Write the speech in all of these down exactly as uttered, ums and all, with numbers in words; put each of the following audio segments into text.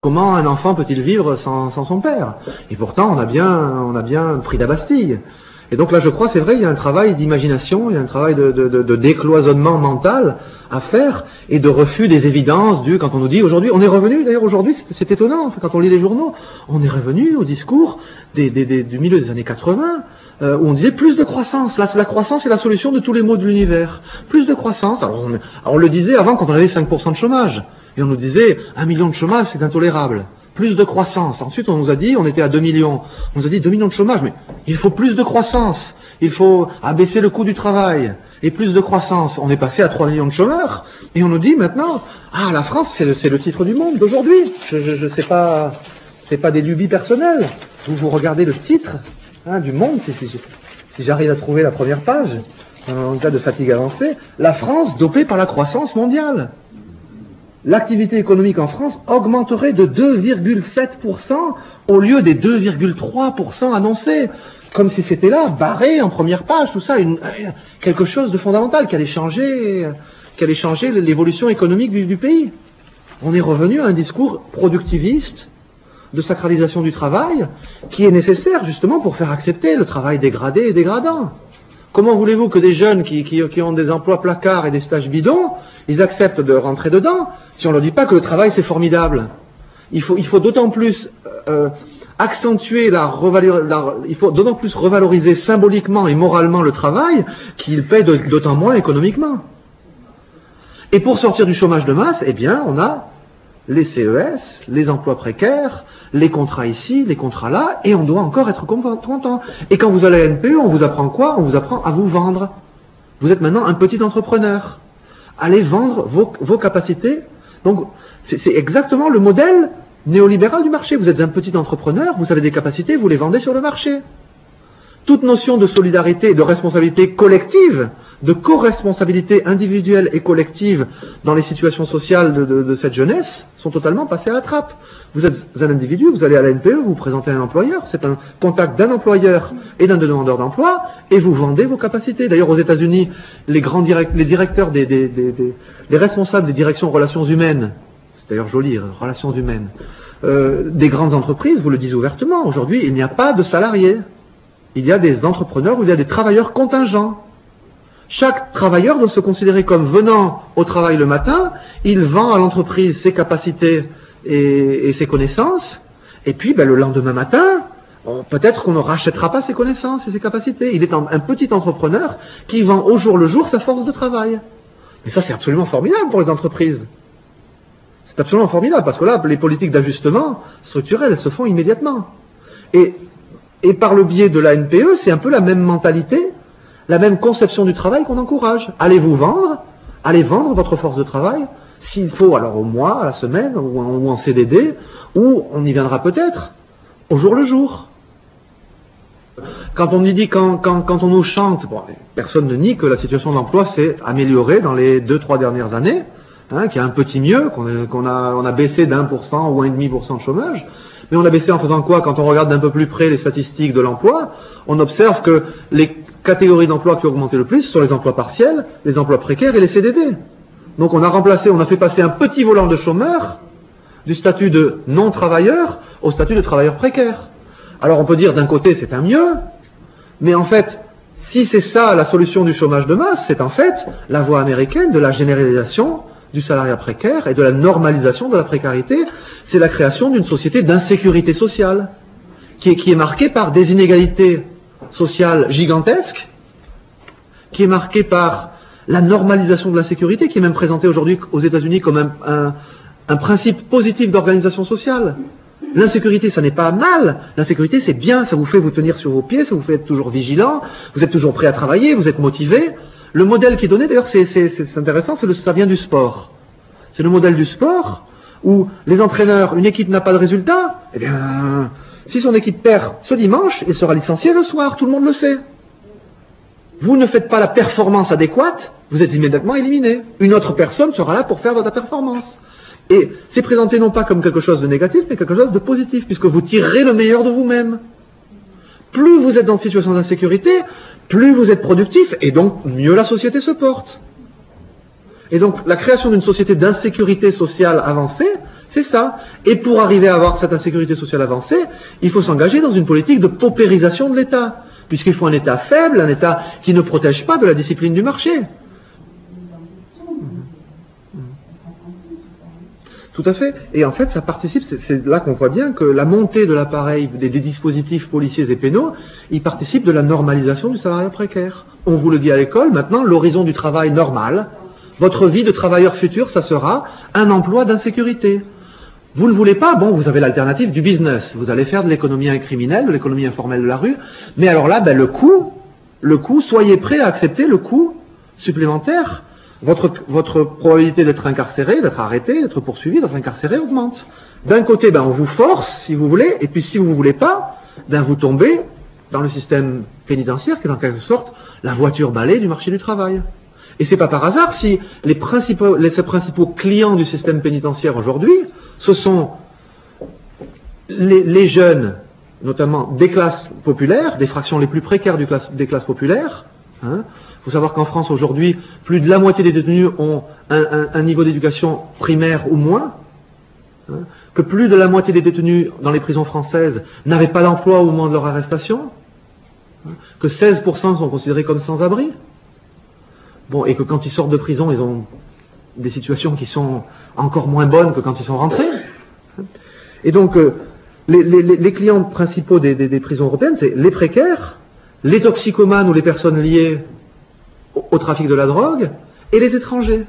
Comment un enfant peut-il vivre sans, sans son père? Et pourtant, on a bien, on a bien pris la Bastille. Et donc là, je crois, c'est vrai, il y a un travail d'imagination, il y a un travail de, de, de, de décloisonnement mental à faire et de refus des évidences du, quand on nous dit aujourd'hui, on est revenu, d'ailleurs aujourd'hui, c'est, c'est étonnant, quand on lit les journaux, on est revenu au discours des, des, des, du milieu des années quatre-vingts, euh, où on disait plus de croissance. Là, la croissance est la solution de tous les maux de l'univers. Plus de croissance. Alors on, on le disait avant quand on avait cinq pour cent de chômage. Et on nous disait, un million de chômage, c'est intolérable. Plus de croissance. Ensuite, on nous a dit, on était à deux millions. On nous a dit deux millions de chômage, mais il faut plus de croissance. Il faut abaisser le coût du travail. Et plus de croissance. On est passé à trois millions de chômeurs. Et on nous dit maintenant, ah, la France, c'est le, c'est le titre du monde d'aujourd'hui. Je, je, je sais pas, c'est pas des lubies personnelles. Vous, vous regardez le titre, hein, du monde, si, si, si j'arrive à trouver la première page, en cas de fatigue avancée, la France dopée par la croissance mondiale. L'activité économique en France augmenterait de deux virgule sept pour cent au lieu des deux virgule trois pour cent annoncés. Comme si c'était là, barré en première page, tout ça, une, quelque chose de fondamental qui allait changer, qui allait changer l'évolution économique du, du pays. On est revenu à un discours productiviste de sacralisation du travail qui est nécessaire justement pour faire accepter le travail dégradé et dégradant. Comment voulez-vous que des jeunes qui, qui, qui ont des emplois placards et des stages bidons, ils acceptent de rentrer dedans si on ne leur dit pas que le travail c'est formidable? Il faut, il faut d'autant plus euh, accentuer la, revalor, la il faut d'autant plus revaloriser symboliquement et moralement le travail qu'il paie d'autant moins économiquement. Et pour sortir du chômage de masse, eh bien, on a les C E S, les emplois précaires, les contrats ici, les contrats là, et on doit encore être content. Et quand vous allez à N P E, on vous apprend quoi? On vous apprend à vous vendre. Vous êtes maintenant un petit entrepreneur. Allez vendre vos, vos capacités. Donc, c'est, c'est exactement le modèle néolibéral du marché. Vous êtes un petit entrepreneur, vous avez des capacités, vous les vendez sur le marché. Toute notion de solidarité et de responsabilité collective, de co-responsabilité individuelle et collective dans les situations sociales de, de, de cette jeunesse sont totalement passées à la trappe. Vous êtes un individu, vous allez à la N P E, vous vous présentez à un employeur, c'est un contact d'un employeur et d'un demandeur d'emploi, et vous vendez vos capacités. D'ailleurs, aux États-Unis, les grands direct, les directeurs, des, des, des, des, les responsables des directions relations humaines, c'est d'ailleurs joli, relations humaines, euh, des grandes entreprises vous le disent ouvertement. Aujourd'hui, il n'y a pas de salariés. Il y a des entrepreneurs ou il y a des travailleurs contingents. Chaque travailleur doit se considérer comme venant au travail le matin, il vend à l'entreprise ses capacités et, et ses connaissances, et puis ben, le lendemain matin, on, peut-être qu'on ne rachètera pas ses connaissances et ses capacités. Il est un, un petit entrepreneur qui vend au jour le jour sa force de travail. Et ça, c'est absolument formidable pour les entreprises. C'est absolument formidable, parce que là, les politiques d'ajustement structurel, elles se font immédiatement. Et, et par le biais de la N P E, c'est un peu la même mentalité, la même conception du travail qu'on encourage. Allez vous vendre, allez vendre votre force de travail, s'il faut alors au mois, à la semaine, ou en, ou en C D D, ou on y viendra peut-être au jour le jour. Quand on y dit, quand, quand, quand on nous chante, bon, personne ne nie que la situation d'emploi s'est améliorée dans les deux, trois dernières années, hein, qu'il y a un petit mieux, qu'on a, qu'on a, on a baissé d'un pour cent ou un virgule cinq pour cent de chômage. Mais on a baissé en faisant quoi? Quand on regarde d'un peu plus près les statistiques de l'emploi, on observe que les catégories d'emplois qui ont augmenté le plus sont les emplois partiels, les emplois précaires et les C D D. Donc on a remplacé, on a fait passer un petit volant de chômeur du statut de non-travailleur au statut de travailleur précaire. Alors on peut dire d'un côté c'est un mieux, mais en fait, si c'est ça la solution du chômage de masse, c'est en fait la voie américaine de la généralisation du salariat précaire et de la normalisation de la précarité. C'est la création d'une société d'insécurité sociale qui est, qui est marquée par des inégalités sociales gigantesques, qui est marquée par la normalisation de la sécurité, qui est même présentée aujourd'hui aux États-Unis comme un, un, un principe positif d'organisation sociale. L'insécurité, ça n'est pas mal. L'insécurité, c'est bien, ça vous fait vous tenir sur vos pieds, ça vous fait être toujours vigilant, vous êtes toujours prêt à travailler, vous êtes motivé. Le modèle qui est donné, d'ailleurs, c'est, c'est, c'est intéressant, c'est le, ça vient du sport. C'est le modèle du sport où les entraîneurs, une équipe n'a pas de résultat, eh bien, si son équipe perd ce dimanche, il sera licencié le soir, tout le monde le sait. Vous ne faites pas la performance adéquate, vous êtes immédiatement éliminé. Une autre personne sera là pour faire votre performance. Et c'est présenté non pas comme quelque chose de négatif, mais quelque chose de positif, puisque vous tirerez le meilleur de vous-même. Plus vous êtes dans une situation d'insécurité, plus vous êtes productif, et donc mieux la société se porte. Et donc la création d'une société d'insécurité sociale avancée, C'est ça. Et pour arriver à avoir cette insécurité sociale avancée, il faut s'engager dans une politique de paupérisation de l'État, puisqu'il faut un État faible, un État qui ne protège pas de la discipline du marché. Tout à fait. Et en fait, ça participe, c'est là qu'on voit bien que la montée de l'appareil des, des dispositifs policiers et pénaux, il participe de la normalisation du salariat précaire. On vous le dit à l'école, maintenant, l'horizon du travail normal, votre vie de travailleur futur, ça sera un emploi d'insécurité. Vous ne le voulez pas, bon, vous avez l'alternative du business. Vous allez faire de l'économie criminelle, de l'économie informelle de la rue, mais alors là, ben, le coût, le coût, soyez prêts à accepter le coût supplémentaire. Votre, votre probabilité d'être incarcéré, d'être arrêté, d'être poursuivi, d'être incarcéré augmente. D'un côté, ben, on vous force, si vous voulez, et puis si vous ne voulez pas, ben, vous tombez dans le système pénitentiaire, qui est en quelque sorte la voiture balai du marché du travail. Et c'est pas par hasard si les principaux, les, les principaux clients du système pénitentiaire aujourd'hui, ce sont les, les jeunes, notamment des classes populaires, des fractions les plus précaires du classe, des classes populaires. Hein. Il faut savoir qu'en France, aujourd'hui, plus de la moitié des détenus ont un, un, un niveau d'éducation primaire ou moins, hein, que plus de la moitié des détenus dans les prisons françaises n'avaient pas d'emploi au moment de leur arrestation, hein, que seize pour cent sont considérés comme sans-abri, bon, et que quand ils sortent de prison, ils ont des situations qui sont encore moins bonnes que quand ils sont rentrés. Et donc, euh, les, les, les clients principaux des, des, des prisons européennes, c'est les précaires, les toxicomanes ou les personnes liées au trafic de la drogue, et les étrangers.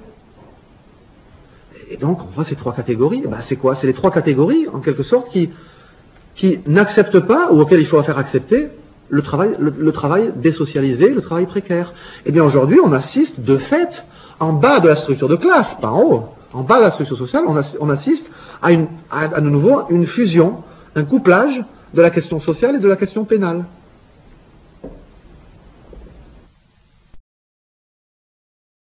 Et donc, on voit ces trois catégories. Ben, c'est quoi? C'est les trois catégories, en quelque sorte, qui, qui n'acceptent pas, ou auxquelles il faut faire accepter, le travail, le, le travail désocialisé, le travail précaire. Eh bien, aujourd'hui, on assiste, de fait, en bas de la structure de classe, pas en haut, en bas de la structure sociale, on, as, on assiste à, une, à, à de nouveau une fusion, un couplage de la question sociale et de la question pénale.